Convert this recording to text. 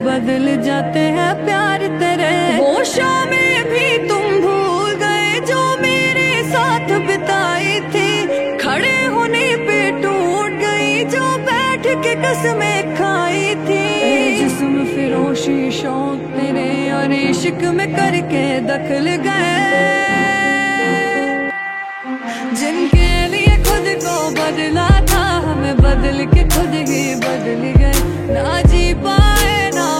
बदल जाते हैं प्यार तेरे। होशों में भी तुम भूल गए जो मेरे साथ बिताई थी। खड़े होने पे टूट गई जो बैठ के कसमें खाई थी। जिस्म फिरोशी शौक तेरे और इश्क में करके दखल गए। जिनके लिए खुद को बदला था हमें बदल के खुद ही बदल गए। ना जी पाए ना